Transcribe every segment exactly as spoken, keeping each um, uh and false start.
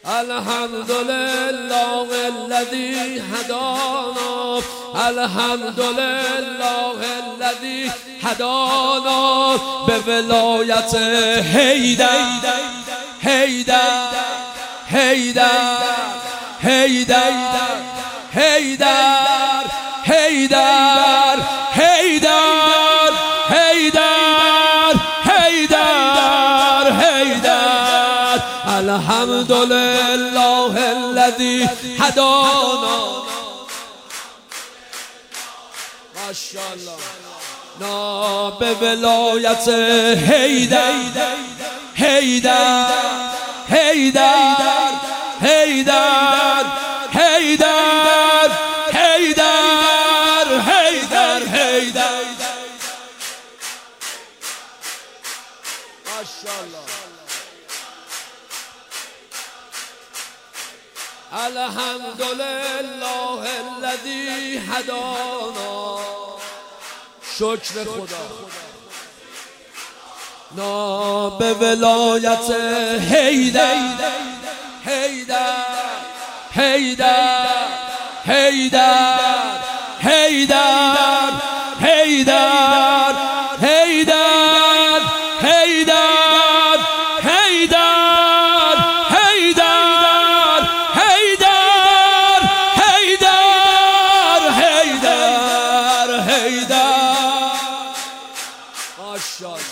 الحمد لله الذي هدانا الحمد لله الذي هدانا به ولایت حیدر حیدر حیدر حیدر حیدر حیدر حیدر حیدر حیدر حیدر الحمد لله الذي هدانا ماشاءالله نا به ولایت حیدر حیدر حیدر حیدر حیدر حیدر حیدر حیدر ماشاءالله الحمد لله الذي هدانا شکر خدا نا به ولایت حیدر حیدر حیدر حیدر حیدر حیدر حیدر حیدر حیدر حیدر حیدر حیدر حیدر حیدر ماشاءالله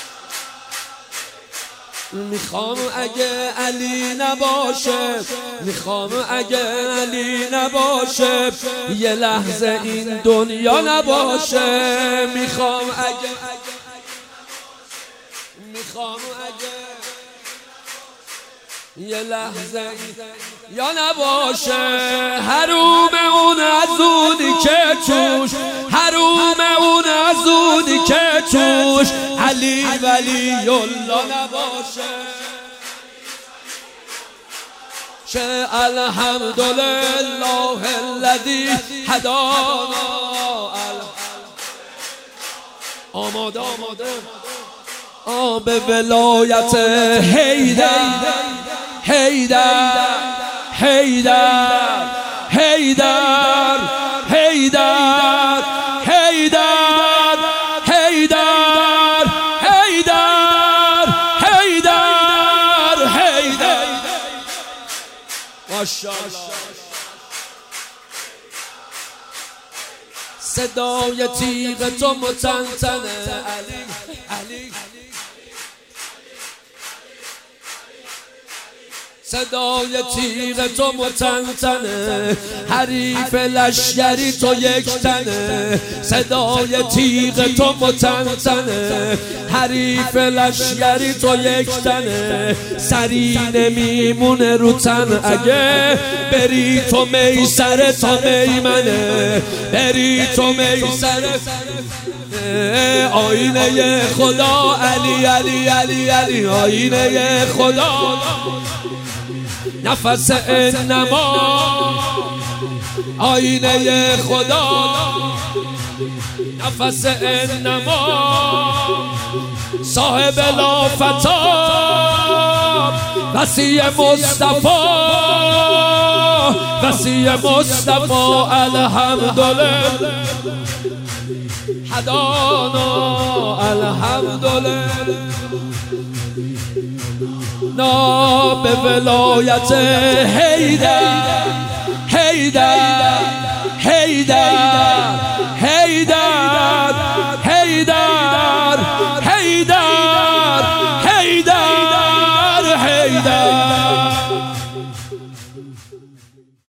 میخوام اگه علی نباشه میخوام اگه علی نباشه یه لحظه این دنیا نباشه میخوام اگه میخوام اگه یه لحظه یا نباشه حروم اون از اونی که توش حروم اون از اونی که توش علی ولی الله نباشه چه الحمد لله الذی هدانا آماده آماده آ به ولایت حیدر حیدر حیدر حیدر حیدر حیدر حیدر حیدر حیدر حیدر ماشاءالله صدای تیغ تو متنتنه علی علی صدای تیغ تو متنتنه حریف لشگری تو یک تنه صدای تیغ تو متنتنه حریف لشگری تو یک تنه سری نمیمونه رو تن اگه بری تو میسر تا میمنه بری تو میسر آینه خدا علی علی علی علی آینه خدا نفس انما آینه خدا نفس انما صاحب لافتاب وسیع مصطفی وسیع مصطفی الحمدلله هدانا الحمدلله نا به ولایت حیدر